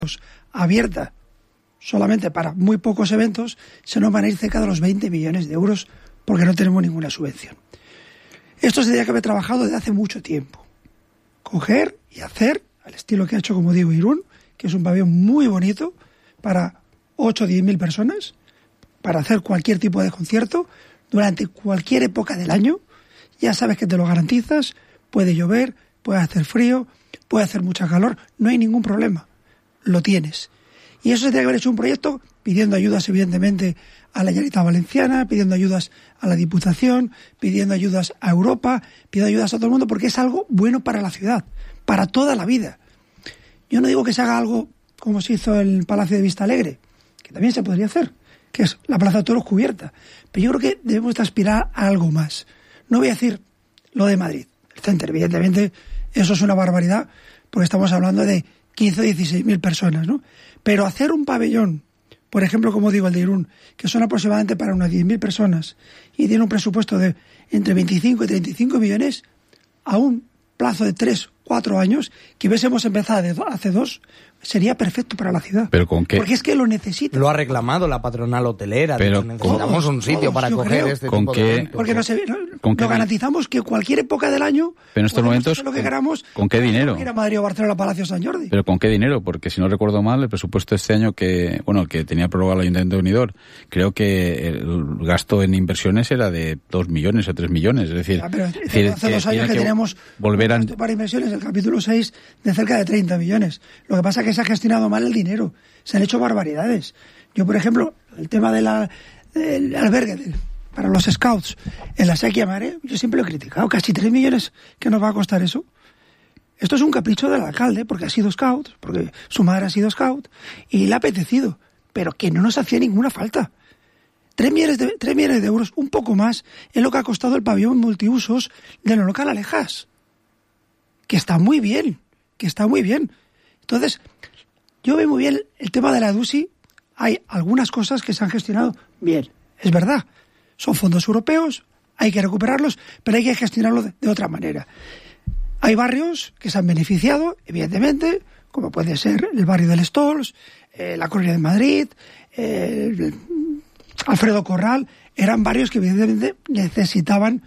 abierta solamente para muy pocos eventos, se nos van a ir cerca de los 20 millones de euros porque no tenemos ninguna subvención. Esto se tendría que haber trabajado desde hace mucho tiempo. Coger y hacer, al estilo que ha hecho, como digo, Irún, que es un pabellón muy bonito para 8 o 10 mil personas, para hacer cualquier tipo de concierto durante cualquier época del año. Ya sabes que te lo garantizas, puede llover, puede hacer frío, puede hacer mucha calor, no hay ningún problema, lo tienes. Y eso se tiene que haber hecho un proyecto pidiendo ayudas, evidentemente, a la Generalitat Valenciana, pidiendo ayudas a la Diputación, pidiendo ayudas a Europa, pidiendo ayudas a todo el mundo, porque es algo bueno para la ciudad, para toda la vida. Yo no digo que se haga algo como se hizo en el Palacio de Vista Alegre, que también se podría hacer, que es la Plaza de Toros cubierta. Pero yo creo que debemos de aspirar a algo más. No voy a decir lo de Madrid, el Center, evidentemente, eso es una barbaridad, porque estamos hablando de 15 o 16 mil personas, ¿no? Pero hacer un pabellón, por ejemplo, como digo, el de Irún, que son aproximadamente para unas 10.000 personas y tiene un presupuesto de entre 25 y 35 millones, a un plazo de 3 o 4 años, que hubiésemos empezado hace 2, sería perfecto para la ciudad. ¿Pero con qué? Porque es que lo necesita. Lo ha reclamado la patronal hotelera. Pero necesitamos un sitio para coger este tipo de eventos. Porque lo garantizamos que cualquier época del año, pero en estos momentos, lo que queramos, ¿con qué dinero? Ir a Madrid o Barcelona, Palacio San Jordi. ¿Pero con qué dinero? Porque si no recuerdo mal, el presupuesto este año que tenía prorrogado el Ayuntamiento de Benidorm, creo que el gasto en inversiones era de 2 millones o 3 millones. Es decir, hace 2 años que tenemos volver un gasto para inversiones, el capítulo 6, de cerca de 30 millones. Lo que pasa es que se ha gestionado mal el dinero. Se han hecho barbaridades. Yo, por ejemplo, el tema del albergue para los scouts en la Sequía Mare, yo siempre lo he criticado. Casi 3 millones que nos va a costar eso. Esto es un capricho del alcalde, porque ha sido scout, porque su madre ha sido scout, y le ha apetecido, pero que no nos hacía ninguna falta. 3 millones de euros, un poco más, es lo que ha costado el pabellón multiusos del local Alejas. Que está muy bien, Entonces, yo veo muy bien el tema de la EDUSI. Hay algunas cosas que se han gestionado bien, es verdad. Son fondos europeos, hay que recuperarlos, pero hay que gestionarlo de otra manera. Hay barrios que se han beneficiado, evidentemente, como puede ser el barrio del Stols, la Colonia de Madrid, Alfredo Corral. Eran barrios que evidentemente necesitaban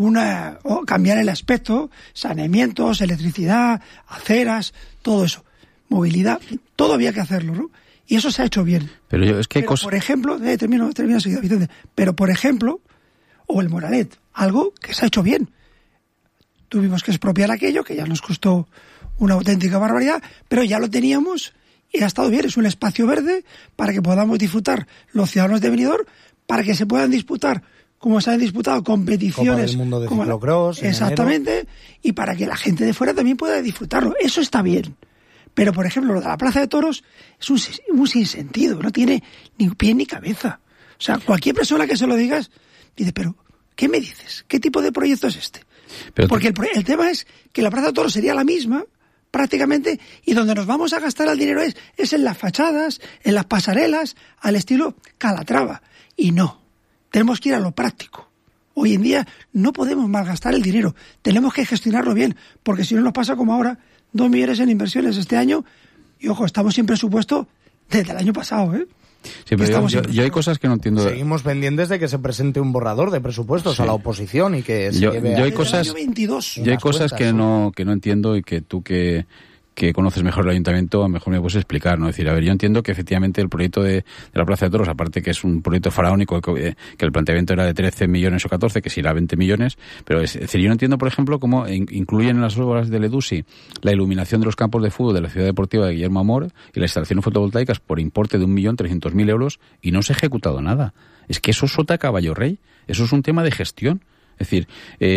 cambiar el aspecto, saneamientos, electricidad, aceras, todo eso. Movilidad, todo había que hacerlo, ¿no? Y eso se ha hecho bien. Pero por ejemplo, termino enseguida, Vicente. Pero, por ejemplo, o el Moralet, algo que se ha hecho bien. Tuvimos que expropiar aquello, que ya nos costó una auténtica barbaridad, pero ya lo teníamos y ha estado bien. Es un espacio verde para que podamos disfrutar los ciudadanos de Benidorm, para que se puedan disputar, como se han disputado, competiciones. Copa del Mundo de ciclocross. Exactamente, y para que la gente de fuera también pueda disfrutarlo. Eso está bien. Pero, por ejemplo, lo de la Plaza de Toros es un sinsentido, no tiene ni pie ni cabeza. O sea, cualquier persona que se lo digas, dice, pero, ¿qué me dices? ¿Qué tipo de proyecto es este? Porque el tema es que la Plaza de Toros sería la misma, prácticamente, y donde nos vamos a gastar el dinero es en las fachadas, en las pasarelas, al estilo Calatrava. Y no, tenemos que ir a lo práctico. Hoy en día no podemos malgastar el dinero, tenemos que gestionarlo bien, porque si no nos pasa como ahora, 2 millones en inversiones este año, y ojo, estamos sin presupuesto desde el año pasado, ¿eh? Sí, pero yo hay cosas que no entiendo. Seguimos pendientes de que se presente un borrador de presupuestos a la oposición y que se lleve yo hay cosas, año 22. Yo hay cosas que no entiendo y que tú que conoces mejor el ayuntamiento, a lo mejor me puedes explicar, ¿no? Es decir, a ver, yo entiendo que efectivamente el proyecto de la Plaza de Toros, aparte que es un proyecto faraónico, que el planteamiento era de 13 millones o 14, que si era 20 millones, pero es decir, yo no entiendo, por ejemplo, cómo incluyen en las obras del EDUSI la iluminación de los campos de fútbol de la ciudad deportiva de Guillermo Amor y las instalaciones fotovoltaicas por importe de 1.300.000 euros y no se ha ejecutado nada. Es que eso es sota caballo rey, eso es un tema de gestión. Es decir,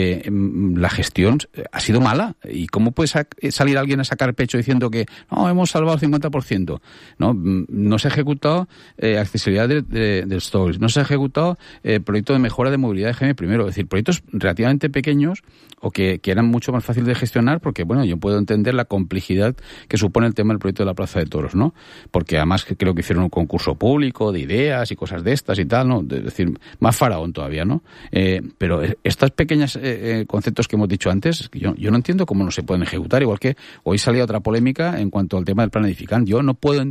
la gestión ha sido mala. ¿Y cómo puede salir alguien a sacar pecho diciendo que no, hemos salvado el 50%? No se ha ejecutado accesibilidad del Stories, no se ha ejecutado proyecto de mejora de movilidad de GM primero. Es decir, proyectos relativamente pequeños o que eran mucho más fáciles de gestionar porque, bueno, yo puedo entender la complejidad que supone el tema del proyecto de la Plaza de Toros, ¿no? Porque además creo que hicieron un concurso público de ideas y cosas de estas y tal, ¿no? Es decir, más faraón todavía, ¿no? Pero estas pequeñas conceptos que hemos dicho antes, yo no entiendo cómo no se pueden ejecutar, igual que hoy salía otra polémica en cuanto al tema del plan edificante. Yo no puedo